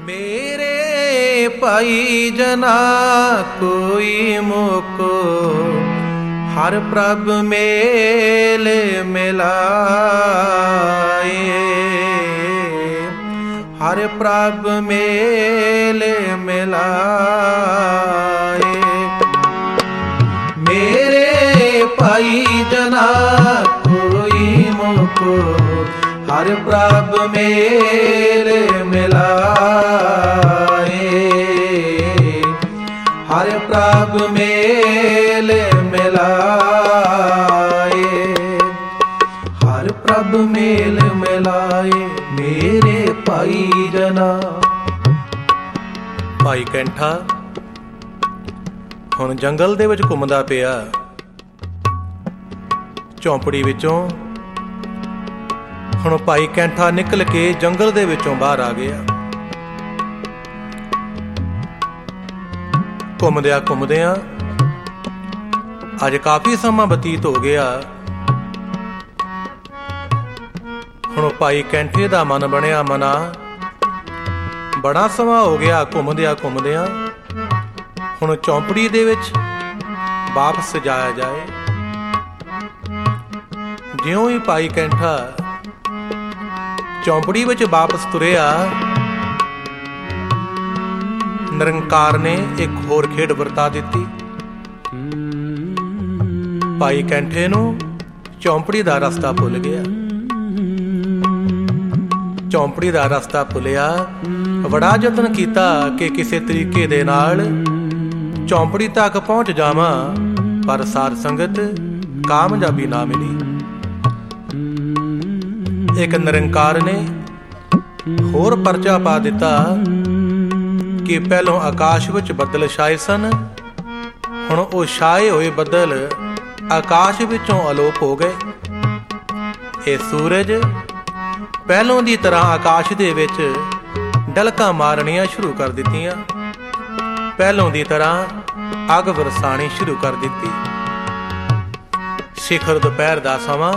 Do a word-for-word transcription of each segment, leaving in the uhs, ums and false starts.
मेरे भाई जना कोई मोको हर प्रभ मेल मिलाए, हर प्रभ मेल मिलाए। मेरे भाई जना कोई मोको हर प्रभ मेल मिलाए, हर प्रभ मेल मिलाए, हर प्रभ मेल मिलाए। मेरे भाई जना। भाई कैंठा ਹੁਣ ਜੰਗਲ ਦੇ ਵਿੱਚ ਘੁੰਮਦਾ ਪਿਆ। ਝੌਂਪੜੀ ਵਿੱਚੋਂ ਹੁਣ ਭਾਈ ਕੈਂਠਾ ਨਿਕਲ ਕੇ ਜੰਗਲ ਦੇ ਵਿੱਚੋਂ ਬਾਹਰ ਆ ਗਿਆ। ਘੁੰਮਦਿਆਂ ਘੁੰਮਦਿਆਂ ਅੱਜ ਕਾਫੀ ਸਮਾਂ ਬਤੀਤ ਹੋ ਗਿਆ। ਹੁਣ ਭਾਈ ਕੈਂਠੇ ਦਾ ਮਨ ਬਣਿਆ ਮਨਾ, ਬੜਾ ਸਮਾਂ ਹੋ ਗਿਆ ਘੁੰਮਦਿਆਂ ਘੁੰਮਦਿਆਂ ਹੁਣ ਝੌਂਪੜੀ ਦੇ ਵਿੱਚ ਵਾਪਸ ਜਾਇਆ ਜਾਏ। ਜਿਉਂ ਹੀ ਭਾਈ ਕੈਂਠਾ ਝੌਂਪੜੀ ਵਿੱਚ ਵਾਪਸ ਤੁਰਿਆ, ਨਿਰੰਕਾਰ ਨੇ ਇੱਕ ਹੋਰ ਖੇਡ ਵਰਤਾ ਦਿੱਤੀ। ਭਾਈ ਕੈਂਠੇ ਨੂੰ ਝੌਂਪੜੀ ਦਾ ਰਸਤਾ ਭੁੱਲ ਗਿਆ। ਝੌਂਪੜੀ ਦਾ ਰਸਤਾ ਭੁੱਲਿਆ, ਬੜਾ ਯਤਨ ਕੀਤਾ ਕਿ ਕਿਸੇ ਤਰੀਕੇ ਦੇ ਨਾਲ ਝੌਂਪੜੀ ਤੱਕ ਪਹੁੰਚ ਜਾਵਾਂ, ਪਰ ਸਾਧ ਸੰਗਤ ਕਾਮਯਾਬੀ ਨਾ ਮਿਲੀ। ਇੱਕ ਨਿਰੰਕਾਰ ਨੇ ਹੋਰ ਪਰਚਾ ਪਾ ਦਿੱਤਾ ਕਿ ਪਹਿਲੋਂ ਆਕਾਸ਼ ਵਿੱਚ ਬੱਦਲ ਛਾਏ ਸਨ, ਹੁਣ ਉਹ ਛਾਏ ਹੋਏ ਬੱਦਲ ਆਕਾਸ਼ ਵਿੱਚੋਂ ਅਲੋਪ ਹੋ ਗਏ। ਇਹ ਸੂਰਜ ਪਹਿਲੋਂ ਦੀ ਤਰ੍ਹਾਂ ਆਕਾਸ਼ ਦੇ ਵਿੱਚ ਡਲਕਾਂ ਮਾਰਨੀਆਂ ਸ਼ੁਰੂ ਕਰ ਦਿੱਤੀਆਂ, ਪਹਿਲੋਂ ਦੀ ਤਰ੍ਹਾਂ ਅੱਗ ਵਰਸਾਣੀ ਸ਼ੁਰੂ ਕਰ ਦਿੱਤੀ। ਸਿਖਰ ਦੁਪਹਿਰ ਦਾ ਸਮਾਂ।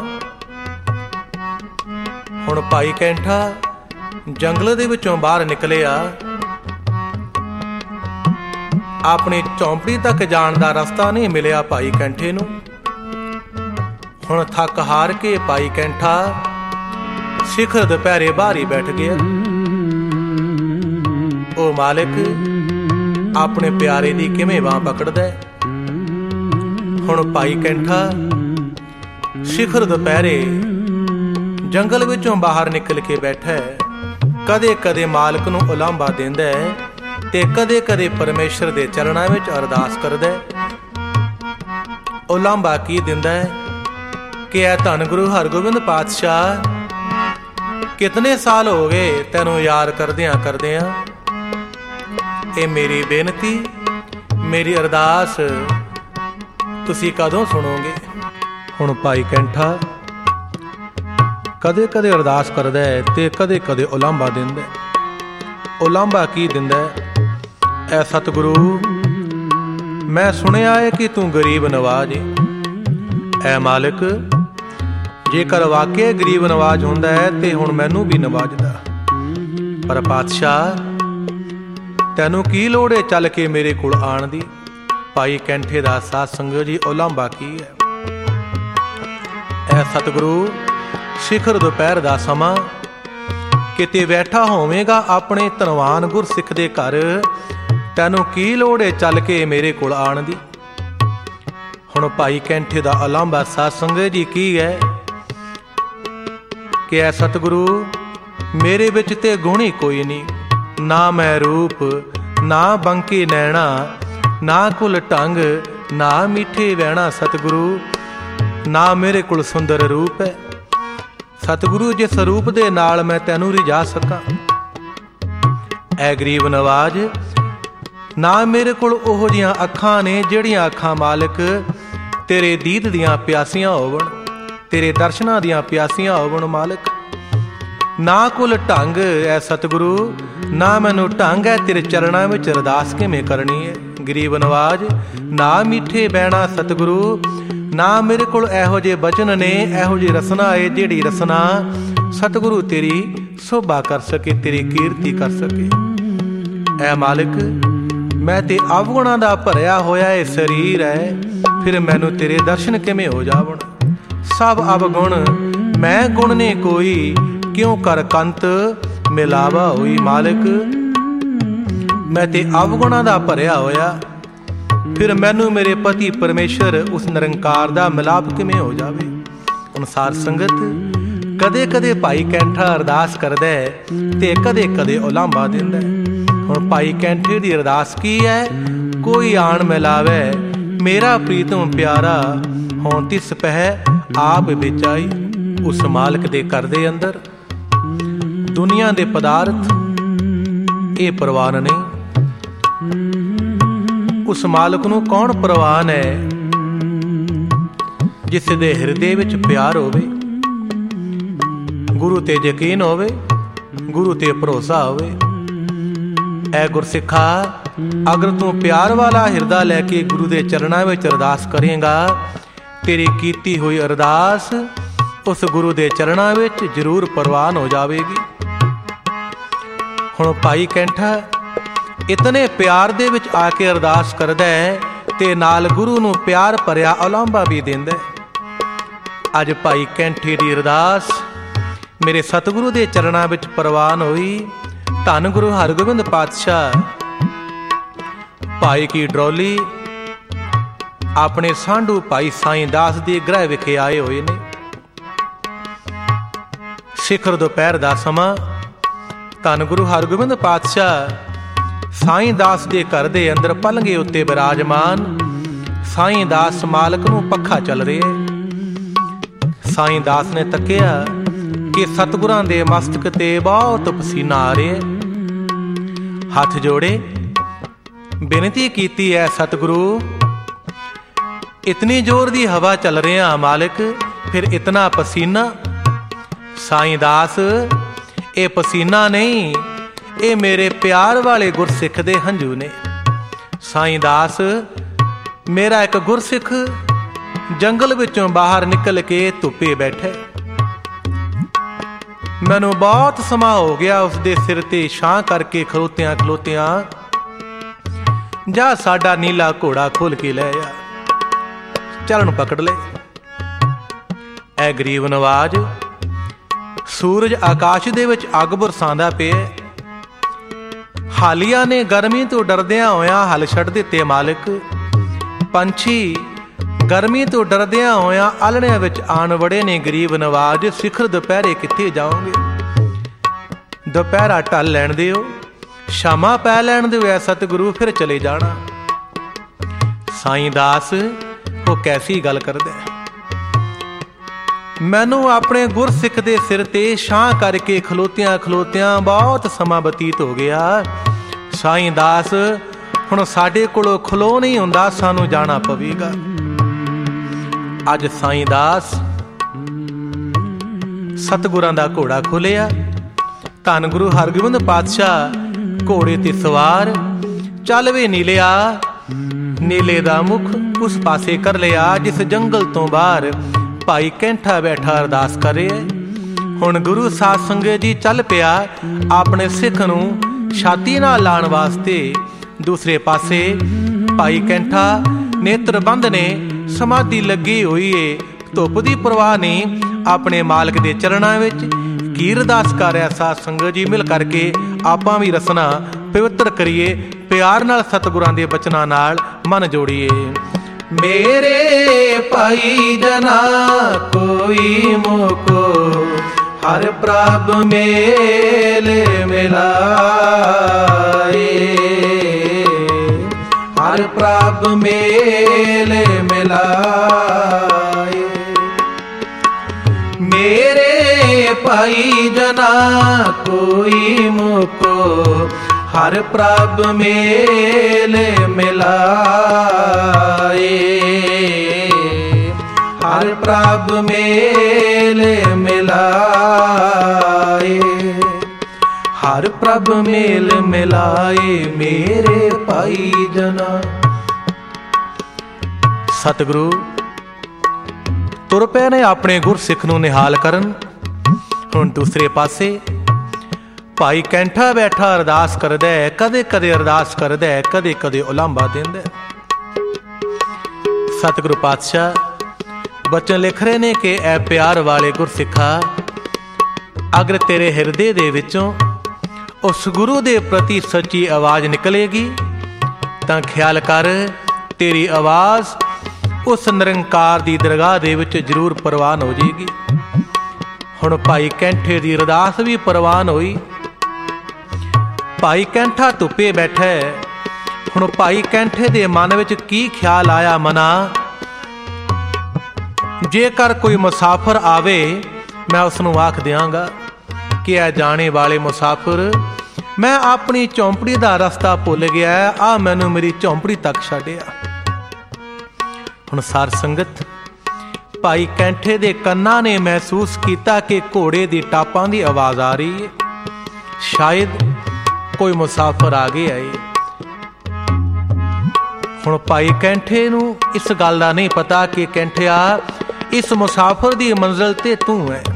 ਹੁਣ ਭਾਈ ਕੈਂਠਾ ਜੰਗਲ ਦੇ ਵਿੱਚੋਂ ਬਾਹਰ ਨਿਕਲਿਆ। ਆਪਣੀ ਝੌਂਪੜੀ ਤੱਕ ਜਾਣ ਦਾ ਰਸਤਾ ਨਹੀਂ ਮਿਲਿਆ ਭਾਈ ਕੈਂਠੇ ਨੂੰ। ਹੁਣ ਥੱਕ ਹਾਰ ਕੇ ਭਾਈ ਕੈਂਠਾ ਸਿਖਰ ਦੁਪਹਿਰੇ ਬਾਹਰ ਹੀ ਬੈਠ ਗਿਆ। ਉਹ ਮਾਲਿਕ ਆਪਣੇ ਪਿਆਰੇ ਦੀ ਕਿਵੇਂ ਬਾਂਹ ਪਕੜਦਾ। ਹੁਣ ਭਾਈ ਕੈਂਠਾ ਸਿਖਰ ਦੁਪਹਿਰੇ ਜੰਗਲ ਵਿੱਚੋਂ ਬਾਹਰ ਨਿਕਲ ਕੇ ਬੈਠਾ ਹੈ। ਕਦੇ ਕਦੇ ਮਾਲਕ ਨੂੰ ਉਲਾਂਭਾ ਦਿੰਦਾ ਹੈ ਤੇ ਕਦੇ ਕਦੇ ਪਰਮੇਸ਼ਰ ਦੇ ਚਰਨਾਂ ਵਿੱਚ ਅਰਦਾਸ ਕਰਦਾ ਹੈ। ਉਲਾਂਭਾ ਕੀ ਦਿੰਦਾ ਹੈ ਕਿ ਐ ਧੰਨ ਗੁਰੂ ਹਰਗੋਬਿੰਦ ਪਾਤਸ਼ਾਹ, ਕਿਤਨੇ ਸਾਲ ਹੋ ਗਏ ਤੈਨੂੰ ਯਾਦ ਕਰਦਿਆਂ ਕਰਦਿਆਂ। ਇਹ ਮੇਰੀ ਬੇਨਤੀ, ਮੇਰੀ ਅਰਦਾਸ ਤੁਸੀਂ ਕਦੋਂ ਸੁਣੋਗੇ। ਹੁਣ ਭਾਈ ਕੈਂਠਾ ਕਦੇ ਕਦੇ ਅਰਦਾਸ ਕਰਦਾ ਹੈ ਤੇ ਕਦੇ ਕਦੇ ਉਲਾਂਭਾ ਦਿੰਦਾ। ਉਲਾਂਭਾ ਕੀ ਦਿੰਦਾ? ਐ ਸਤਿਗੁਰੂ, ਮੈਂ ਸੁਣਿਆ ਹੈ ਕਿ ਤੂੰ ਗਰੀਬ ਨਵਾਜ ਏ। ਐ ਮਾਲਕ, ਜੇਕਰ ਵਾਕਿਆ ਗਰੀਬ ਨਵਾਜ ਹੁੰਦਾ ਹੈ ਤੇ ਹੁਣ ਮੈਨੂੰ ਵੀ ਨਵਾਜਦਾ, ਪਰ ਪਾਤਸ਼ਾਹ ਤੈਨੂੰ ਕੀ ਲੋੜ ਏ ਚੱਲ ਕੇ ਮੇਰੇ ਕੋਲ ਆਣ ਦੀ। ਭਾਈ ਕੈਂਠੇ ਦਾ ਸਾਧ ਸੰਗਤ ਜੀ ਉਲਾਂਭਾ ਕੀ ਹੈ? ਐ ਸਤਿਗੁਰੂ, ਸਿਖਰ ਦੁਪਹਿਰ ਦਾ ਸਮਾਂ, ਕਿਤੇ ਬੈਠਾ ਹੋਵੇਂਗਾ ਆਪਣੇ ਧਨਵਾਨ ਗੁਰਸਿੱਖ ਦੇ ਘਰ, ਤੈਨੂੰ ਕੀ ਲੋੜ ਏ ਚੱਲ ਕੇ ਮੇਰੇ ਕੋਲ ਆਣ ਦੀ। ਹੁਣ ਭਾਈ ਕੈਂਠੇ ਦਾ ਉਲਾਂਭਾ ਸਾਧ ਸੰਗਤ ਜੀ ਕੀ ਹੈ ਕਿ ਐ ਸਤਿਗੁਰੂ, ਮੇਰੇ ਵਿੱਚ ਤੇ ਗੁਣ ਹੀ ਕੋਈ ਨਹੀਂ, ਨਾ ਮੈਂ ਰੂਪ, ਨਾ ਬੰਕੇ ਨੈਣਾ, ਨਾ ਕੁਲ ਢੰਗ, ਨਾ ਮਿੱਠੇ ਵਹਿਣਾ। ਸਤਿਗੁਰੂ, ਨਾ ਮੇਰੇ ਕੋਲ ਸੁੰਦਰ ਰੂਪ ਹੈ। ਸਤਿਗੁਰੂ, ਜਿਸ ਰੂਪ ਦੇ ਨਾਲ ਮੈਂ ਤੈਨੂੰ ਰਿਝਾ ਸਕਾਂ। ਐ ਗਰੀਬ ਨਵਾਜ, ਨਾ ਮੇਰੇ ਕੋਲ ਉਹੋ ਜਿਹੀਆਂ ਅੱਖਾਂ ਨੇ ਜਿਹੜੀਆਂ ਅੱਖਾਂ ਮਾਲਕ ਤੇਰੇ ਦੀਦ ਦੀਆਂ ਪਿਆਸੀਆਂ ਹੋਵਣ, ਤੇਰੇ ਦਰਸ਼ਨਾਂ ਦੀਆਂ ਪਿਆਸੀਆਂ ਹੋਵਣ ਮਾਲਕ। ਨਾ ਕੁਲ ਢੰਗ ਐ ਸਤਿਗੁਰੂ, ਨਾ ਮੈਨੂੰ ਢੰਗ ਹੈ ਤੇਰੇ ਚਰਨਾਂ ਵਿੱਚ ਅਰਦਾਸ ਕਿਵੇਂ ਕਰਨੀ ਹੈ। ਗਰੀਬ ਨਵਾਜ, ਨਾ ਮਿੱਠੇ ਬਹਿਣਾ ਸਤਿਗੁਰੂ, ਨਾ ਮੇਰੇ ਕੋਲ ਇਹੋ ਜਿਹੇ ਬਚਨ ਨੇ, ਇਹੋ ਜਿਹੀ ਰਸਨਾ ਏ ਜਿਹੜੀ ਰਸਨਾ ਸਤਿਗੁਰੂ ਤੇਰੀ ਸੋਭਾ ਕਰ ਸਕੇ, ਤੇਰੀ ਕੀਰਤੀ ਕਰ ਸਕੇ। ਐ ਮਾਲਿਕ, ਮੈਂ ਤੇ ਅਵਗੁਣਾਂ ਦਾ ਭਰਿਆ ਹੋਇਆ ਇਹ ਸਰੀਰ ਹੈ, ਫਿਰ ਮੈਨੂੰ ਤੇਰੇ ਦਰਸ਼ਨ ਕਿਵੇਂ ਹੋ ਜਾਵਣ। ਸਭ ਅਵਗੁਣ ਮੈਂ ਗੁਣ ਨੇ ਕੋਈ, ਕਿਉਂ ਕਰ ਕੰਤ ਮਿਲਾਵਾ ਹੋਈ। ਮਾਲਿਕ, ਮੈਂ ਤੇ ਅਵਗੁਣਾਂ ਦਾ ਭਰਿਆ ਹੋਇਆ, ਫਿਰ ਮੈਨੂੰ ਮੇਰੇ ਪਤੀ ਪਰਮੇਸ਼ਰ ਉਸ ਨਿਰੰਕਾਰ ਦਾ ਮਿਲਾਪ ਕਿਵੇਂ ਹੋ ਜਾਵੇ। ਅਨੁਸਾਰ ਸੰਗਤ, ਕਦੇ ਕਦੇ ਭਾਈ ਕੈਂਠਾ ਅਰਦਾਸ ਕਰਦਾ ਤੇ ਕਦੇ ਕਦੇ ਉਲਾਂਭਾ ਦਿੰਦਾ। ਹੁਣ ਭਾਈ ਕੈਂਠੇ ਦੀ ਅਰਦਾਸ ਕੀ ਹੈ? ਕੋਈ ਆਣ ਮਿਲਾਵੇ ਮੇਰਾ ਪ੍ਰੀਤਮ ਪਿਆਰਾ, ਹੋਂ ਤਿਸ ਪਹਿ ਆਪ ਵਿੱਚ ਆਈ। ਉਸ ਮਾਲਕ ਦੇ ਘਰ ਦੇ ਅੰਦਰ ਦੁਨੀਆ ਦੇ ਪਦਾਰਥ ਇਹ ਪ੍ਰਵਾਨ ਨਹੀਂ। ਉਸ ਮਾਲਕ ਨੂੰ ਕੌਣ ਪ੍ਰਵਾਨ ਹੈ? ਜਿਸ ਦੇ ਹਿਰਦੇ ਵਿੱਚ ਪਿਆਰ ਹੋਵੇ, ਗੁਰੂ ਤੇ ਯਕੀਨ ਹੋਵੇ, ਗੁਰੂ ਤੇ ਭਰੋਸਾ ਹੋਵੇ। ਐ ਗੁਰਸਿੱਖਾ, ਅਗਰ ਤੂੰ ਪਿਆਰ ਵਾਲਾ ਹਿਰਦਾ ਲੈ ਕੇ ਗੁਰੂ ਦੇ ਚਰਨਾਂ ਵਿੱਚ ਅਰਦਾਸ ਕਰੇਗਾ, ਤੇਰੀ ਕੀਤੀ ਹੋਈ ਅਰਦਾਸ ਉਸ ਗੁਰੂ ਦੇ ਚਰਨਾਂ ਵਿੱਚ ਜ਼ਰੂਰ ਪ੍ਰਵਾਨ ਹੋ ਜਾਵੇਗੀ। ਹੁਣ ਭਾਈ ਕੈਂਠਾ ਇਤਨੇ ਪਿਆਰ ਦੇ ਵਿੱਚ ਆ ਕੇ ਅਰਦਾਸ ਕਰਦਾ ਹੈ ਤੇ ਨਾਲ ਗੁਰੂ ਨੂੰ ਪਿਆਰ ਭਰਿਆ ਉਲਾਂਭਾ ਵੀ ਦਿੰਦਾ ਹੈ। ਅੱਜ ਭਾਈ ਕੈਂਠੇ ਦੀ ਅਰਦਾਸ ਮੇਰੇ ਸਤਿਗੁਰੂ ਦੇ ਚਰਨਾਂ ਵਿੱਚ ਪ੍ਰਵਾਨ ਹੋਈ। ਧੰਨ ਗੁਰੂ ਹਰਗੋਬਿੰਦ ਪਾਤਸ਼ਾਹ ਭਾਈ ਕੀ ਡਰੌਲੀ ਆਪਣੇ ਸਾਂਢੂ ਭਾਈ ਸਾਈਂ ਦਾਸ ਦੇ ਗ੍ਰਹਿ ਵਿਖੇ ਆਏ ਹੋਏ ਨੇ। ਸਿਖਰ ਦੁਪਹਿਰ ਦਾ ਸਮਾਂ, ਧੰਨ ਗੁਰੂ ਹਰਗੋਬਿੰਦ ਪਾਤਸ਼ਾਹ ਸਾਈਂ ਦਾਸ ਦੇ ਘਰ ਦੇ ਅੰਦਰ ਪਲੰਘੇ ਉੱਤੇ ਬਿਰਾਜਮਾਨ। ਸਾਈਂ ਦਾਸ ਮਾਲਕ ਨੂੰ ਪੱਖਾ ਚੱਲ ਰਿਹਾ। ਸਾਈਂ ਦਾਸ ਨੇ ਤੱਕਿਆ ਕਿ ਸਤਿਗੁਰਾਂ ਦੇ ਮਸਤਕ ਤੇ ਬਹੁਤ ਪਸੀਨਾ ਆ ਰਿਹਾ। ਹੱਥ ਜੋੜੇ ਬੇਨਤੀ ਕੀਤੀ ਹੈ, ਸਤਿਗੁਰੂ ਇਤਨੀ ਜ਼ੋਰ ਦੀ ਹਵਾ ਚੱਲ ਰਿਹਾ ਮਾਲਕ, ਫਿਰ ਇਤਨਾ ਪਸੀਨਾ। ਸਾਈਂ ਦਾਸ, ਇਹ ਪਸੀਨਾ ਨਹੀਂ, ਇਹ ਮੇਰੇ ਪਿਆਰ ਵਾਲੇ ਗੁਰਸਿੱਖ ਦੇ ਹੰਝੂ ਨੇ। ਸਾਈਂ ਦਾਸ, ਮੇਰਾ ਇੱਕ ਗੁਰਸਿੱਖ ਜੰਗਲ ਵਿੱਚੋਂ ਬਾਹਰ ਨਿਕਲ ਕੇ ਧੁੱਪੇ ਬੈਠਾ। ਮੈਨੂੰ ਬਹੁਤ ਸਮਾਂ ਹੋ ਗਿਆ ਉਸ ਦੇ ਸਿਰ ਤੇ ਛਾਂ ਕਰਕੇ ਖਲੋਤਿਆਂ ਖਲੋਤਿਆਂ। ਜਾ ਸਾਡਾ ਨੀਲਾ ਘੋੜਾ ਖੋਲ ਕੇ ਲੈ ਆ, ਚਰਨ ਪਕੜ ਲੈ। ਐ ਗਰੀਬ ਨਵਾਜ, ਸੂਰਜ ਆਕਾਸ਼ ਦੇ ਵਿੱਚ ਅੱਗ ਬਰਸਾਉਂਦਾ ਪਿਆ। ਹਾਲੀਆਂ ਨੇ ਗਰਮੀ ਤੋਂ ਡਰਦਿਆਂ ਹੋਇਆਂ ਹਲ ਛੱਡ ਦਿੱਤੇ ਮਾਲਕ। ਪੰਛੀ ਗਰਮੀ ਤੋਂ ਡਰਦਿਆਂ ਹੋਇਆਂ ਆਲਣਿਆਂ ਵਿੱਚ ਆਣ ਵੜੇ ਨੇ। ਗਰੀਬ ਨਵਾਜ, ਸਿਖਰ ਦੁਪਹਿਰੇ ਕਿੱਥੇ ਜਾਓਗੇ? ਦੁਪਹਿਰਾ ਢਲ ਲੈਣ ਦਿਓ, ਸ਼ਾਮਾਂ ਪੈ ਲੈਣ ਦਿਓ ਐ ਸਤਿਗੁਰੂ, ਫਿਰ ਚਲੇ ਜਾਣਾ। ਸਾਈਂ ਦਾਸ, ਉਹ ਕੈਸੀ ਗੱਲ ਕਰਦਾ? ਮੈਨੂੰ ਆਪਣੇ ਗੁਰਸਿੱਖ ਦੇ ਸਿਰ ਤੇ ਛਾਂ ਕਰਕੇ ਖਲੋਤਿਆਂ ਖਲੋਤਿਆਂ ਬਹੁਤ ਸਮਾਂ ਬਤੀਤ ਹੋ ਗਿਆ। ਸਾਈਂ ਦਾਸ, ਹੁਣ ਸਾਡੇ ਕੋਲੋਂ ਖਲੋ ਨਹੀਂ ਹੁੰਦਾ, ਸਾਨੂੰ ਜਾਣਾ ਪਵੇਗਾ। ਅੱਜ ਸਾਈਂ ਦਾਸ ਸਤਿਗੁਰਾਂ ਦਾ ਘੋੜਾ ਖੋਲਿਆ। ਧੰਨ ਗੁਰੂ ਹਰਗੋਬਿੰਦ ਪਾਤਸ਼ਾਹ ਘੋੜੇ ਤੇ ਸਵਾਰ ਚੱਲ ਵੇ ਨੀਲਿਆ। ਨੀਲੇ ਦਾ ਮੁਖ ਉਸ ਪਾਸੇ ਕਰ ਲਿਆ ਜਿਸ ਜੰਗਲ ਤੋਂ ਬਾਹਰ ਭਾਈ ਕੈਂਠਾ ਬੈਠਾ ਅਰਦਾਸ ਕਰ ਰਿਹਾ। ਹੁਣ ਗੁਰੂ ਸਾਧ ਸੰਗਤ ਜੀ ਚੱਲ ਪਿਆ ਆਪਣੇ ਸਿੱਖ ਨੂੰ ਛਾਤੀ ਨਾਲ ਲਾਉਣ ਵਾਸਤੇ। ਦੂਸਰੇ ਪਾਸੇ ਭਾਈ ਕੈਂਠਾ ਨੇਤਰ ਬੰਦ ਨੇ, ਸਮਾਧੀ ਲੱਗੀ ਹੋਈ ਏ, ਧੁੱਪ ਦੀ ਪਰਵਾਹ ਨਹੀਂ, ਆਪਣੇ ਮਾਲਕ ਦੇ ਚਰਨਾਂ ਵਿੱਚ ਕੀ ਅਰਦਾਸ ਕਰ ਰਿਹਾ। ਸਾਧ ਸੰਗਤ ਜੀ ਮਿਲ ਕਰਕੇ ਆਪਾਂ ਵੀ ਰਸਨਾ ਪਵਿੱਤਰ ਕਰੀਏ, ਪਿਆਰ ਨਾਲ ਸਤਿਗੁਰਾਂ ਦੇ ਬਚਨਾਂ ਨਾਲ ਮਨ ਜੋੜੀਏ। ਮੇਰੇ ਭਾਈ ਜਨਾ ਕੋਈ ਮੋਕੋ, ਹਰ ਪ੍ਰਭ ਮੇਲ ਮਿਲਾਏ। ਹਰ ਪ੍ਰਭ ਮੇਲ ਮਿਲਾਏ। ਮੇਰੇ ਭਾਈ ਜਨਾ ਕੋਈ ਮੋਕੋ, ਹਰ ਪ੍ਰਭ ਮੇਲ ਮਿਲਾਏ। ਹਰ ਪ੍ਰਭ ਮੇਲ ਮਿਲਾਏ। ਹਰ ਪ੍ਰਭ ਮੇਲ ਮਿਲਾਏ ਮੇਰੇ ਭਾਈ ਜਨਾ। ਸਤਿਗੁਰੂ ਤੁਰ ਪਏ ਨੇ ਆਪਣੇ ਗੁਰਸਿੱਖ ਨੂੰ ਨਿਹਾਲ ਕਰਨ। ਹੁਣ ਦੂਸਰੇ ਪਾਸੇ ਭਾਈ ਕੈਂਠਾ ਬੈਠਾ ਅਰਦਾਸ ਕਰਦਾ, ਕਦੇ ਕਦੇ ਅਰਦਾਸ ਕਰਦਾ, ਕਦੇ ਕਦੇ ਉਲਾਂਭਾ ਦਿੰਦਾ। ਸਤਿਗੁਰੂ ਪਾਤਸ਼ਾਹ ਬਚਨ ਲਿਖ ਰਹੇ ਨੇ ਕਿ ਐ ਪਿਆਰ ਵਾਲੇ ਗੁਰਸਿੱਖਾ, ਅਗਰ ਤੇਰੇ ਹਿਰਦੇ ਦੇ ਵਿੱਚੋਂ ਉਸ ਗੁਰੂ ਦੇ ਪ੍ਰਤੀ ਸੱਚੀ ਆਵਾਜ਼ ਨਿਕਲੇਗੀ ਤਾਂ ਖਿਆਲ ਕਰ, ਤੇਰੀ ਆਵਾਜ਼ ਉਸ ਨਿਰੰਕਾਰ ਦੀ ਦਰਗਾਹ ਦੇ ਵਿੱਚ ਜ਼ਰੂਰ ਪ੍ਰਵਾਨ ਹੋ ਜਾਏਗੀ। ਹੁਣ ਭਾਈ ਕੈਂਠੇ ਦੀ ਅਰਦਾਸ ਵੀ ਪ੍ਰਵਾਨ ਹੋਈ। ਭਾਈ ਕੈਂਠਾ ਧੁੱਪੇ ਬੈਠਾ। ਹੁਣ ਭਾਈ ਕੈਂਠੇ ਦੇ ਮਨ ਵਿੱਚ ਕੀ ਖਿਆਲ ਆਇਆ? ਮਨਾ, ਜੇਕਰ ਕੋਈ ਮੁਸਾਫਰ ਆਵੇ ਮੈਂ ਉਸ ਨੂੰ ਆਖ ਦਿਆਂਗਾ ਕਿ ਇਹ ਜਾਣੇ ਵਾਲੇ ਮੁਸਾਫਰ, ਮੈਂ ਆਪਣੀ ਝੌਂਪੜੀ ਦਾ ਰਸਤਾ ਭੁੱਲ ਗਿਆ, ਆ ਮੈਨੂੰ ਮੇਰੀ ਝੌਂਪੜੀ ਤੱਕ ਛੱਡਿਆ। ਹੁਣ ਸਾਰ ਸੰਗਤ, ਭਾਈ ਕੈਂਠੇ ਦੇ ਕੰਨਾਂ ਨੇ ਮਹਿਸੂਸ ਕੀਤਾ ਕਿ ਘੋੜੇ ਦੀ ਟਾਪਾਂ ਦੀ ਆਵਾਜ਼ ਆ ਰਹੀ ਹੈ। ਸ਼ਾਇਦ ਕੋਈ ਮੁਸਾਫਰ ਆ ਗਿਆ ਏ। ਹੁਣ ਭਾਈ ਕੈਂਠੇ ਨੂੰ ਇਸ ਗੱਲ ਦਾ ਨਹੀਂ ਪਤਾ ਕਿ ਕੈਂਠਿਆ, ਇਸ ਮੁਸਾਫਰ ਦੀ ਮੰਜ਼ਿਲ ਤੇ ਤੂੰ ਹੈ।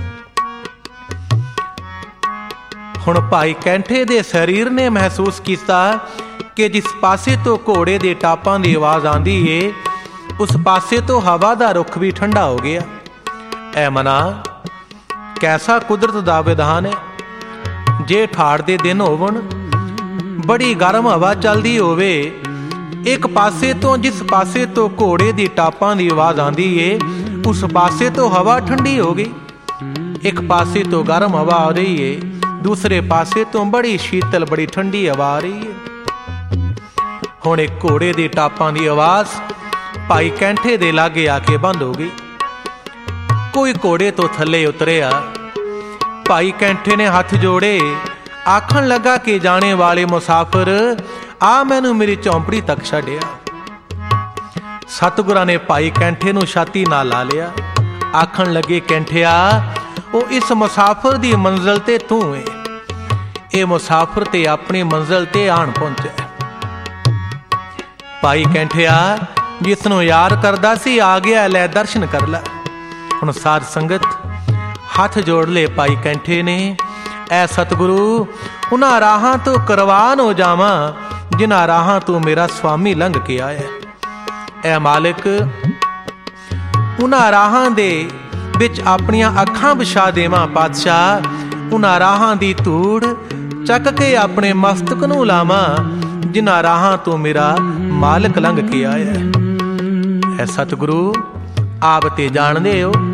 ਹੁਣ ਭਾਈ ਕੈਂਠੇ ਦੇ ਸਰੀਰ ਨੇ ਮਹਿਸੂਸ ਕੀਤਾ ਕਿ ਜਿਸ ਪਾਸੇ ਤੋਂ ਘੋੜੇ ਦੇ ਟਾਪਾਂ ਦੀ ਆਵਾਜ਼ ਆਂਦੀ ਏ, ਉਸ ਪਾਸੇ ਤੋਂ ਹਵਾ ਦਾ ਰੁੱਖ ਵੀ ਠੰਡਾ ਹੋ ਗਿਆ। ਐ ਮਨਾ, ਕੈਸਾ ਕੁਦਰਤ ਦਾ ਵਿਧਾਨ ਹੈ। ਜੇ ਠਾੜ ਦੇ ਦਿਨ ਹੋਵਣ, ਬੜੀ ਗਰਮ ਹਵਾ ਚੱਲਦੀ ਹੋਵੇ, ਇੱਕ ਪਾਸੇ ਤੋਂ ਜਿਸ ਪਾਸੇ ਤੋਂ ਘੋੜੇ ਦੀ ਟਾਪਾਂ ਦੀ ਆਵਾਜ਼ ਆਂਦੀ ਏ, ਉਸ ਪਾਸੇ ਤੋਂ ਹਵਾ ਠੰਡੀ ਹੋ ਗਈ। ਇੱਕ ਪਾਸੇ ਤੋਂ ਗਰਮ ਹਵਾ ਆ ਰਹੀ ਏ, ਦੂਸਰੇ ਪਾਸੇ ਤੋਂ ਬੜੀ ਸ਼ੀਤਲ ਬੜੀ ਠੰਡੀ ਹਵਾ ਆ ਰਹੀ ਹੈ। ਹੁਣ ਇੱਕ ਘੋੜੇ ਦੀ ਟਾਪਾਂ ਦੀ ਆਵਾਜ਼ ਭਾਈ ਕੈਂਠੇ ਦੇ ਲਾਗੇ ਆ ਕੇ ਬੰਦ ਹੋ ਗਈ। ਕੋਈ ਘੋੜੇ ਤੋਂ ਥੱਲੇ ਉਤਰਿਆ। ਭਾਈ ਕੈਂਠੇ ਨੇ ਹੱਥ ਜੋੜੇ, ਆਖਣ ਲੱਗਾ ਕਿ ਜਾਣੇ ਵਾਲੇ ਮੁਸਾਫਰ, ਆ ਮੈਨੂੰ ਮੇਰੀ ਝੌਂਪੜੀ ਤੱਕ ਛੱਡਿਆ। ਸਤਿਗੁਰਾਂ ਨੇ ਭਾਈ ਕੈਂਠੇ ਨੂੰ ਛਾਤੀ ਨਾਲ ਲਾ ਲਿਆ। ਆਖਣ ਲੱਗੇ, ਕੈਂਠਿਆ, ਉਹ ਇਸ ਮੁਸਾਫਰ ਦੀ ਮੰਜ਼ਿਲ ਤੇ ਤੂੰ ਏ। ਇਹ ਮੁਸਾਫਰ ਤੇ ਆਪਣੀ ਮੰਜ਼ਿਲ ਤੇ ਆਣ ਪਹੁੰਚਿਆ। ਭਾਈ ਕੈਂਠਿਆ, ਜਿਸ ਨੂੰ ਯਾਦ ਕਰਦਾ ਸੀ ਆ ਗਿਆ, ਲੈ ਦਰਸ਼ਨ ਕਰ ਲੈ। ਹੁਣ ਸਾਧ ਸੰਗਤ, ਹੱਥ ਜੋੜ ਲਏ ਭਾਈ ਕੈਂਠੇ ਨੇ। ਐ ਸਤਿਗੁਰੂ, ਉਹਨਾਂ ਰਾਹਾਂ ਤੋਂ ਕੁਰਬਾਨ ਹੋ ਜਾਵਾਂ ਜਿਨ੍ਹਾਂ ਰਾਹਾਂ ਤੋਂ ਮੇਰਾ ਸੁਆਮੀ ਲੰਘ ਕੇ ਆਇਆ। ਐ ਮਾਲਿਕ, ਉਹਨਾਂ ਰਾਹਾਂ ਦੇ ਵਿੱਚ ਆਪਣੀਆਂ ਅੱਖਾਂ ਵਿਛਾ ਦੇਵਾਂ। ਪਾਤਸ਼ਾਹ, ਉਹਨਾਂ ਰਾਹਾਂ ਦੀ ਧੂੜ ਚੱਕ ਕੇ ਆਪਣੇ ਮਸਤਕ ਨੂੰ ਲਾਵਾਂ ਜਿਨ੍ਹਾਂ ਰਾਹਾਂ ਤੋਂ ਮੇਰਾ ਮਾਲਕ ਲੰਘ ਕੇ ਆਇਆ। ਐ ਸਤਿਗੁਰੂ, ਆਪ ਤੇ ਜਾਣਦੇ ਹੋ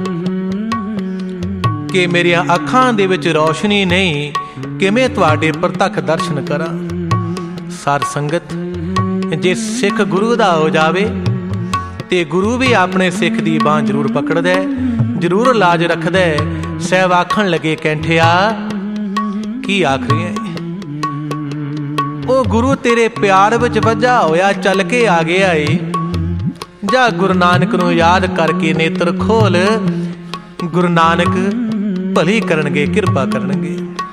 ਕਿ ਮੇਰੀਆਂ ਅੱਖਾਂ ਦੇ ਵਿੱਚ ਰੌਸ਼ਨੀ ਨਹੀਂ, ਕਿਵੇਂ ਤੁਹਾਡੇ ਪ੍ਰਤੱਖ ਦਰਸ਼ਨ ਕਰਾਂ। ਸਾਧ ਸੰਗਤ, ਜੇ ਸਿੱਖ ਗੁਰੂ ਦਾ ਹੋ ਜਾਵੇ ਤੇ ਗੁਰੂ ਵੀ ਆਪਣੇ ਸਿੱਖ ਦੀ ਬਾਂਹ ਜ਼ਰੂਰ ਪਕੜਦਾ, ਜ਼ਰੂਰ ਲਾਜ ਰੱਖਦਾ। ਸਹਿਬ ਆਖਣ ਲੱਗੇ, ਕੈਂਠਿਆ, ਕੀ ਆਖ ਰਿਹਾ? ਉਹ ਗੁਰੂ ਤੇਰੇ ਪਿਆਰ ਵਿੱਚ ਵੱਜਾ ਹੋਇਆ ਚੱਲ ਕੇ ਆ ਗਿਆ ਏ। ਜਾ ਗੁਰੂ ਨਾਨਕ ਨੂੰ ਯਾਦ ਕਰਕੇ ਨੇਤਰ ਖੋਲ। ਗੁਰੂ ਨਾਨਕ ਭਲੀ ਕਰਨਗੇ, ਕਿਰਪਾ ਕਰਨਗੇ।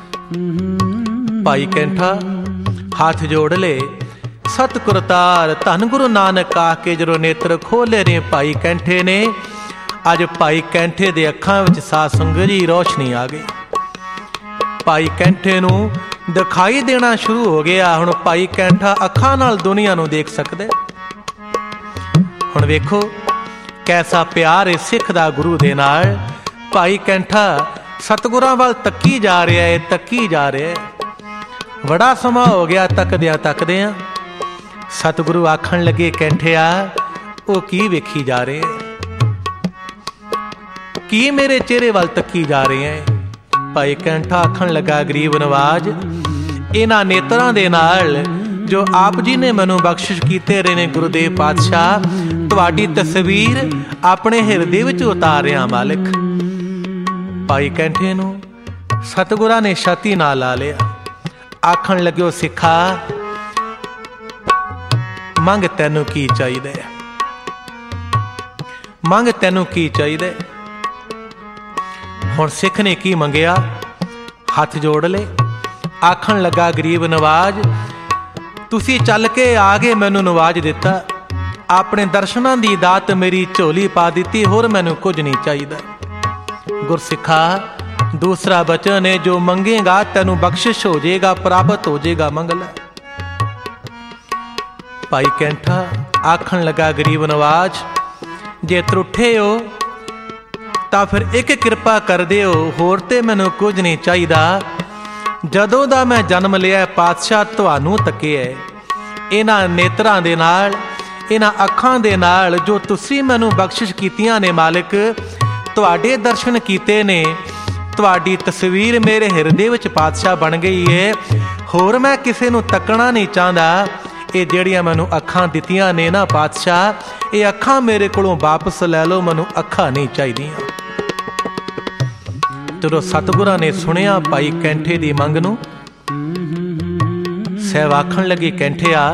ਭਾਈ ਕੈਂਠਾ ਹੱਥ ਜੋੜ ਲਏ। ਸਤ ਕਰਤਾਰ ਧੰਨ ਗੁਰੂ ਨਾਨਕ ਆ ਕੇ ਜਦੋਂ ਨੇਤਰ ਖੋਲੇ ਨੇ ਭਾਈ ਕੈਂਠੇ ਨੇ, ਅੱਜ ਭਾਈ ਕੈਂਠੇ ਦੇ ਅੱਖਾਂ ਵਿੱਚ ਸਾਧ ਸੰਗਤ ਜੀ ਰੋਸ਼ਨੀ ਆ ਗਈ। ਭਾਈ ਕੈਂਠੇ ਨੂੰ ਦਿਖਾਈ ਦੇਣਾ ਸ਼ੁਰੂ ਹੋ ਗਿਆ। ਹੁਣ ਭਾਈ ਕੈਂਠਾ ਅੱਖਾਂ ਨਾਲ ਦੁਨੀਆ ਨੂੰ ਦੇਖ ਸਕਦਾ। ਹੁਣ ਵੇਖੋ ਕੈਸਾ ਪਿਆਰ ਹੈ ਸਿੱਖ ਦਾ ਗੁਰੂ ਦੇ ਨਾਲ। ਭਾਈ ਕੈਂਠਾ ਸਤਿਗੁਰਾਂ ਵੱਲ ਤੱਕੀ ਜਾ ਰਿਹਾ ਹੈ, ਤੱਕੀ ਜਾ ਰਿਹਾ ਹੈ। ਬੜਾ ਸਮਾਂ ਹੋ ਗਿਆ ਤੱਕਦਿਆਂ ਤੱਕਦਿਆਂ। ਸਤਿਗੁਰੂ ਆਖਣ ਲੱਗੇ, ਕੈਂਠਿਆ, ਉਹ ਕੀ ਵੇਖੀ ਜਾ ਰਹੇ ਹੈ? ਕੀ ਮੇਰੇ ਚਿਹਰੇ ਵੱਲ ਤੱਕੀ ਜਾ ਰਹੇ ਹੈ? ਭਾਈ ਕੈਂਠਾ ਆਖਣ ਲੱਗਾ, ਗਰੀਬ ਨਵਾਜ, ਇਹਨਾਂ ਨੇਤਰਾਂ ਦੇ ਨਾਲ ਜੋ ਆਪ ਜੀ ਨੇ ਮੈਨੂੰ ਬਖਸ਼ਿਸ਼ ਕੀਤੇ ਰਹੇ ਨੇ ਗੁਰੂਦੇਵ ਪਾਤਸ਼ਾਹ, ਤੁਹਾਡੀ ਤਸਵੀਰ ਆਪਣੇ ਹਿਰਦੇ ਵਿੱਚ ਉਤਾਰਿਆ ਮਾਲਕ। ਭਾਈ ਕੈਂਠੇ ਨੂੰ ਸਤਿਗੁਰਾਂ ਨੇ ਛਾਤੀ ਨਾਲ ਲਾ ਲਿਆ। ਆਖਣ ਲੱਗਿਓ, ਸਿੱਖਾ, ਮੰਗ ਤੈਨੂੰ ਕੀ ਚਾਹੀਦਾ? ਮੰਗ ਤੈਨੂੰ ਕੀ ਚਾਹੀਦਾ? ਹੁਣ ਸਿੱਖ ਨੇ ਕੀ ਮੰਗਿਆ? ਹੱਥ ਜੋੜ ਲਏ। ਆਖਣ ਲੱਗਾ, ਗਰੀਬ ਨਵਾਜ, ਤੁਸੀਂ ਚੱਲ ਕੇ ਆ ਗਏ, ਮੈਨੂੰ ਨਵਾਜ ਦਿੱਤਾ, ਆਪਣੇ ਦਰਸ਼ਨਾਂ ਦੀ ਦਾਤ ਮੇਰੀ ਝੋਲੀ ਪਾ ਦਿੱਤੀ, ਹੋਰ ਮੈਨੂੰ ਕੁਝ ਨਹੀਂ ਚਾਹੀਦਾ। ਗੁਰਸਿੱਖਾ, दूसरा वचन है, जो मंगेगा तेनू बख्शिश हो जाएगा, प्राप्त हो जाएगा मंगल। भाई कैंठा आखन लगा गरीब नवाज, जे त्रुठे हो तां फिर एक किरपा कर दिओ, होर ते मैनू कुछ नहीं चाहिदा। जदों दा मैं जन्म लिया पातशाह तुहानू तकिया, इन्हां नेत्रां दे नाल, इन्हां अखां दे नाल जो तुसीं मैनू बख्शिश कीतियां ने मालिक, तुहाडे दर्शन कीते ने, तुहाडी तस्वीर मेरे हिरदे विच पातशाह बन गई है। होर मैं किसे नू तकना नहीं चाहता। ये ਜਿਹੜੀਆਂ ਮੈਨੂੰ ਅੱਖਾਂ ਦਿੱਤੀਆਂ ਨੇ ना पातशाह, ਇਹ ਅੱਖਾਂ ਮੇਰੇ ਕੋਲੋਂ वापस ਲੈ ਲਓ, ਮੈਨੂੰ ਅੱਖਾਂ नहीं ਚਾਹੀਦੀਆਂ। ਜਦੋਂ ਸਤਿਗੁਰਾਂ ਨੇ ਸੁਣਿਆ ਭਾਈ ਕੈਂਠੇ ਦੀ ਮੰਗ ਨੂੰ, ਸਹਿਬ ਆਖਣ ਲੱਗੇ, ਕੈਂਠਿਆ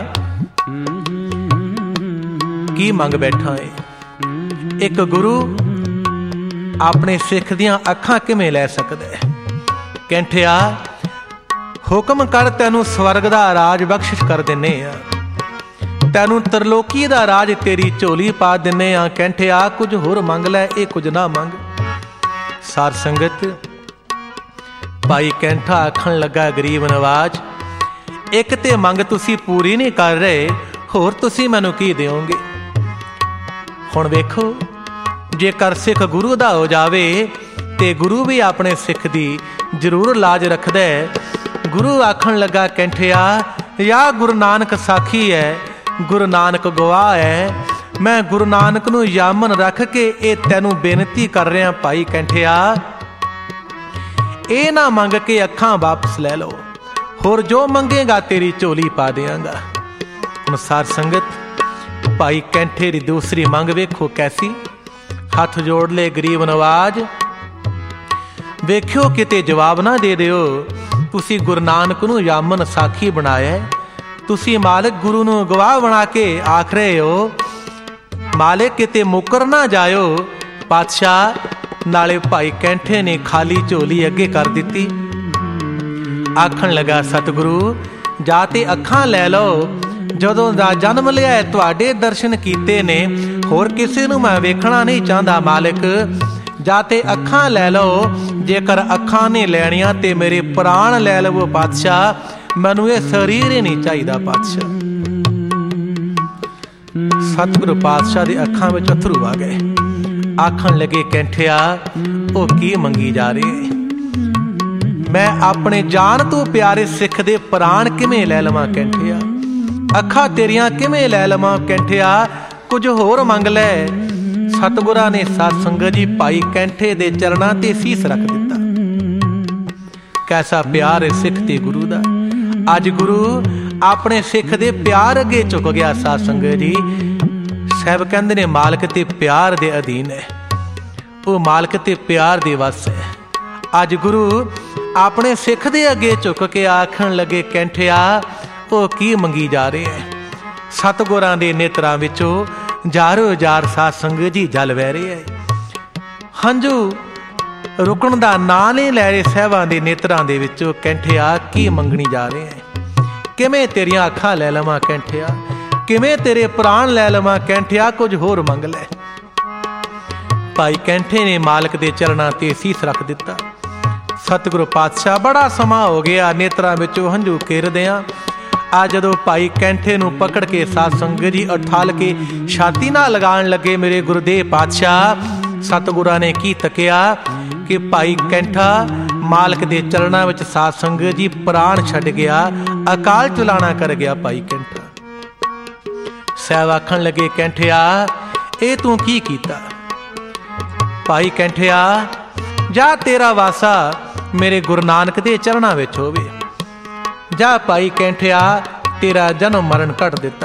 ਕੀ ਮੰਗ ਬੈਠਾ ਏ? ਇੱਕ ਗੁਰੂ ਆਪਣੇ ਸਿੱਖ ਦੀਆਂ ਅੱਖਾਂ ਕਿਵੇਂ ਲੈ ਸਕਦਾ ਹੈ? ਕੈਂਠਿਆ ਹੁਕਮ ਕਰ, ਤੈਨੂੰ ਸਵਰਗ ਦਾ ਰਾਜ ਬਖਸ਼ਿਸ਼ ਕਰ ਦਿੰਨੇ ਆ, ਤੈਨੂੰ ਤਰਲੋਕੀ ਦਾ ਰਾਜ ਤੇਰੀ ਝੋਲੀ ਪਾ ਦਿੰਨੇ ਆ। ਕੈਂਠਿਆ ਕੁਝ ਹੋਰ ਮੰਗ ਲੈ, ਇਹ ਕੁਝ ਨਾ ਮੰਗ। ਸਾਧ ਸੰਗਤ, ਭਾਈ ਕੈਂਠਾ ਆਖਣ ਲੱਗਾ, ਗਰੀਬ ਨਵਾਜ ਇੱਕ ਤੇ ਮੰਗ ਤੁਸੀਂ ਪੂਰੀ ਨਹੀਂ ਕਰ ਰਹੇ, ਹੋਰ ਤੁਸੀਂ ਮੈਨੂੰ ਕੀ ਦਿਓਗੇ? ਹੁਣ ਵੇਖੋ, ਜੇਕਰ ਸਿੱਖ ਗੁਰੂ ਦਾ ਹੋ ਜਾਵੇ ਤੇ ਗੁਰੂ ਵੀ ਆਪਣੇ ਸਿੱਖ ਦੀ ਜ਼ਰੂਰ ਲਾਜ ਰੱਖਦਾ ਹੈ। गुरु आखन लगा, कैंठिया या गुरु नानक साखी है, गुरु नानक गवाह है, मैं गुरु नानक नू यामन रख के ये तैनू बेनती कर रहा भाई कैंठिया, ये ना मंग के अखां वापस ले लो, होर जो मंगेगा तेरी झोली पा देंगा। हुण साध संगत, भाई कैंठे दी दूसरी मंग वेखो कैसी। हथ जोड़ ले गरीब नवाज, वेख्यो किते जवाब ना दे दिओ। तुसी गुरु नानक नू यामन साखी बनाया, तुसी मालिक गुरु नू गवाह बना के आख रहे हो, मालिक किते मुकर ना जायो। पातशाह नाले भाई कैंठे ने खाली झोली अगे कर दिती। आखन लगा, सतगुरु जाते अखां ले लो, जदों दा जन्म लिया तुहाडे दर्शन कीते ने, होर किसे नू मैं वेखना नहीं चाहता। मालिक जाते अखां ले लो, जेकर अखां ने लैणियां ते मेरे प्राण ले लवो पातशाह, मैनू ये शरीर ही नहीं चाहिदा पातशाह। सतगुरु पातशाह दे अखां विच अथरू आ गए। आखन लगे, कैंठिया ओ की मंगी जा रही? मैं अपने जान तो प्यारे सिख दे प्राण किवें ले लवां कैंठिया? अखां तेरियां किवें ले लवां कैंठिया? कुछ होर मंग लै। सतगुरां ने साध संगत जी भाई कैंठे दे चरणां ते सीस रख दिता। कैसा प्यार है सिख ते गुरु दा। अज गुरु अपने सिख दे प्यार अगे झुक गया। साध संगत जी साहब कहंदे ने मालक ते प्यार दे अधीन है, वो मालक ते प्यार दे वस है। अज गुरु अपने सिख दे अगे झुक के आखन लगे, कैंठिया वो की मंगी जा रहे हैं? सतगुरां दे नेत्रां विचों जारो जार साध संगत जी जल वह रहे है। हंझू रुकण दा नां नहीं लै रहे साहिबां दे नेत्रां दे विचों। कैंठिया की मंगनी जा रहे हैं? किवें तेरियां अखां लै लवां कैंठिया? किवें तेरे प्राण लै लवां कैंठिया? कुछ होर मंग लै। भाई कैंठे ने मालक दे चरणां ते सीस रख दिता। सतगुरु पातशाह बड़ा समा हो गया नेत्रां विचों हंझू केरदियां। आ जदों भाई कैंठे नू पकड़ के साध संगत जी उठाल के छाती नाल लगाण लगे मेरे गुरुदेव पातशाह, सतगुरां ने की तकिया कि भाई कैंठा मालक दे चरणां विच साध संगत जी प्राण छड्ड गया, अकाल चलाना कर गया। भाई कैंठा साहब आखण लगे, कैंठिया ये तू की कीता? भाई कैंठिया जा तेरा वासा मेरे गुरु नानक दे चरणां विच होवे। जा भाई कैंठिया तेरा जन्म मरण कट दिता।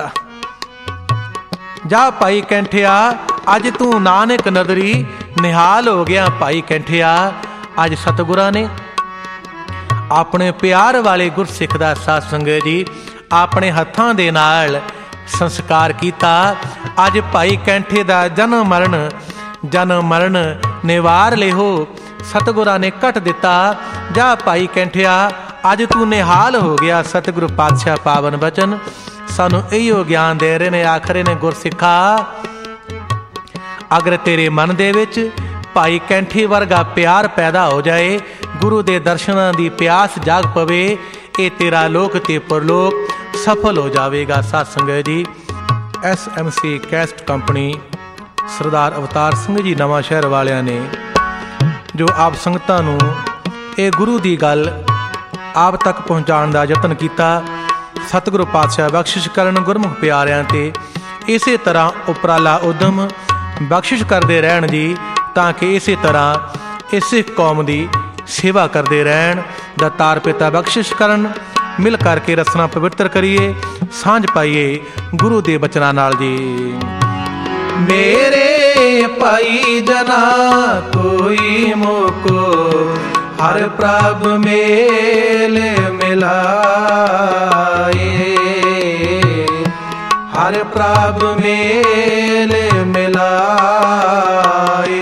जा भाई कैंठिया अज तू नानक नदरी निहाल हो गया। भाई कैंठिया अज सतगुरां ने अपने प्यार वाले गुरसिख दा साध संगत जी अपने हत्थां दे नाल संस्कार किया। अज भाई कैंठे दा जन्म मरण जन्म मरण निवार लेहो सतगुरां ने कट दिता। जा भाई कैंठिया अज तू निहाल हो गया। सतगुरु पातशाह पावन वचन सानू इहो ज्ञान दे रहे ने, आखरे ने गुरसिखा अगर तेरे मन दे विच भाई कैंठी वर्गा प्यार पैदा हो जाए, ਗੁਰੂ ਦੇ ਦਰਸ਼ਨਾਂ ਦੀ ਪਿਆਸ ਜਾਗ ਪਵੇ, ਇਹ ਤੇਰਾ ਲੋਕ ਤੇ ਪਰਲੋਕ ਸਫਲ ਹੋ ਜਾਵੇਗਾ। ਸਾਧ ਸੰਗਤ ਜੀ, S M C cast company Sardar Avtar Singh ji ਨਵਾਂ ਸ਼ਹਿਰ ਵਾਲਿਆਂ ਨੇ ਜੋ ਆਪ ਸੰਗਤਾਂ ਨੂੰ ਇਹ ਗੁਰੂ ਦੀ ਗੱਲ ਆਪ ਤੱਕ ਪਹੁੰਚਾਉਣ ਦਾ ਯਤਨ ਕੀਤਾ, ਸਤਿਗੁਰੂ ਪਾਤਸ਼ਾਹ ਬਖਸ਼ਿਸ਼ ਕਰਨ ਗੁਰਮੁਖ ਪਿਆਰਿਆਂ ਤੇ ਇਸੇ ਤਰ੍ਹਾਂ ਉਪਰਾਲਾ ਉਦਮ ਬਖਸ਼ਿਸ਼ ਕਰਦੇ ਰਹਿਣ ਜੀ, ਤਾਂ ਕਿ ਇਸੇ ਤਰ੍ਹਾਂ ਇਸੇ ਕੌਮ ਦੀ ਸੇਵਾ ਕਰਦੇ ਰਹਿਣ। ਦਾਤਾਰ ਪਿਤਾ ਬਖਸ਼ਿਸ਼ ਕਰਨ, ਮਿਲ ਕਰਕੇ ਰਸਨਾ ਪਵਿੱਤਰ ਕਰੀਏ, ਸਾਂਝ ਪਾਈਏ ਗੁਰੂ ਦੇ ਬਚਨਾਂ ਨਾਲ ਜੀ। ਮੇਰੇ ਭਾਈ ਜਨਾ ਕੋਈ ਮੋਕੋ ਹਰ ਪ੍ਰਭ ਮੇਲ ਮਿਲਾਏ, ਹਰ ਪ੍ਰਭ ਮੇਲ ਮਿਲਾਏ।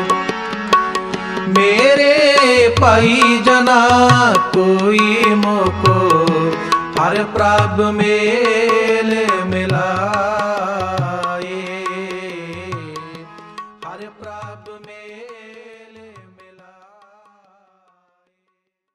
ਮੇਰੇ ਭਾਈ ਜਨਾ ਕੋਈ ਮੋਕੋ ਹਰ ਪ੍ਰਭ ਮੇਲ ਮਿਲਾਏ, ਹਰ ਪ੍ਰਭ